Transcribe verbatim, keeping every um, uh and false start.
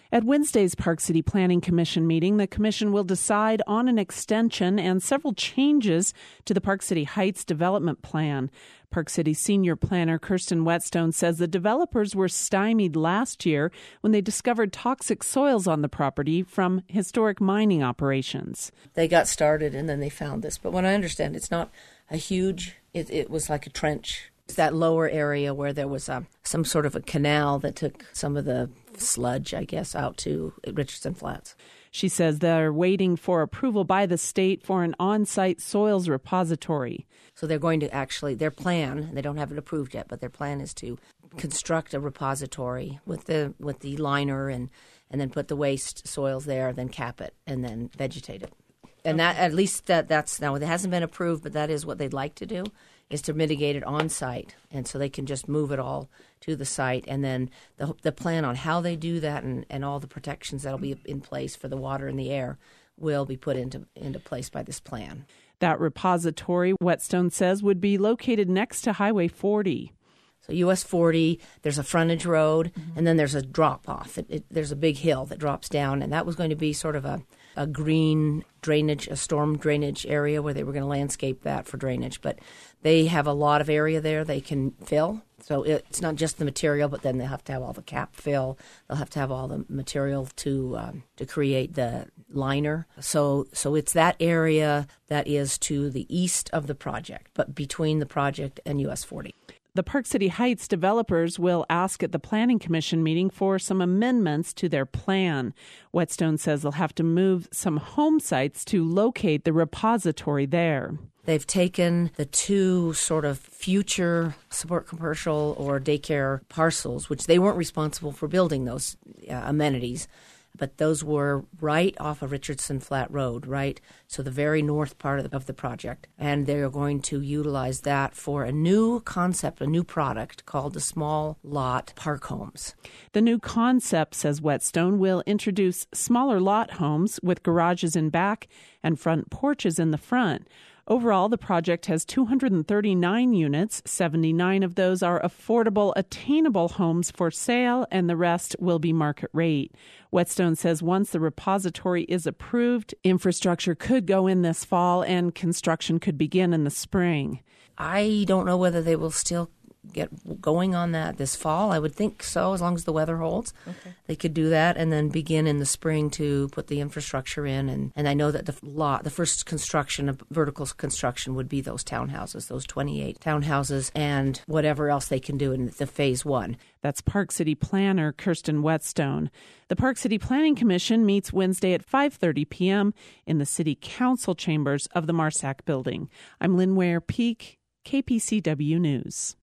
At Wednesday's Park City Planning Commission meeting, the commission will decide on an extension and several changes to the Park City Heights development plan. Park City senior planner Kirsten Whetstone says the developers were stymied last year when they discovered toxic soils on the property from historic mining operations. They got started and then they found this. But what I understand, it's not a huge, it, it was like a trench. It's that lower area where there was a, some sort of a canal that took some of the sludge, I guess, out to Richardson Flats. She says they're waiting for approval by the state for an on-site soils repository. So they're going to actually, their plan, they don't have it approved yet, but their plan is to construct a repository with the with the liner and, and then put the waste soils there, then cap it, and then vegetate it. And that, at least that that's, now it hasn't been approved, but that is what they'd like to do, is to mitigate it on site. And so they can just move it all to the site. And then the the plan on how they do that and, and all the protections that'll be in place for the water and the air will be put into, into place by this plan. That repository, Whetstone says, would be located next to Highway forty. So U S forty, there's a frontage road, mm-hmm. and then there's a drop-off. It, it, there's a big hill that drops down, and that was going to be sort of a, a green drainage, a storm drainage area where they were going to landscape that for drainage. But they have a lot of area there they can fill. So it's not just the material, but then they'll have to have all the cap fill. They'll have to have all the material to um, to create the liner. So so it's that area that is to the east of the project, but between the project and U S forty. The Park City Heights developers will ask at the Planning Commission meeting for some amendments to their plan. Whetstone says they'll have to move some home sites to locate the repository there. They've taken the two sort of future support commercial or daycare parcels, which they weren't responsible for building those uh, amenities, but those were right off of Richardson Flat Road, right? So the very north part of the, of the project. And they're going to utilize that for a new concept, a new product called the small lot park homes. The new concept, says Whetstone, will introduce smaller lot homes with garages in back and front porches in the front. Overall, the project has two hundred thirty-nine units. seventy-nine of those are affordable, attainable homes for sale, and the rest will be market rate. Whetstone says once the repository is approved, infrastructure could go in this fall and construction could begin in the spring. I don't know whether they will still get going on that this fall. I would think so, as long as the weather holds. Okay. They could do that and then begin in the spring to put the infrastructure in. And, and I know that the lot, the first construction of vertical construction would be those townhouses, those twenty-eight townhouses, and whatever else they can do in the phase one. That's Park City planner Kirsten Whetstone. The Park City Planning Commission meets Wednesday at five thirty p.m. in the City Council chambers of the Marsack Building. I'm Lynn Ware Peak, K P C W News.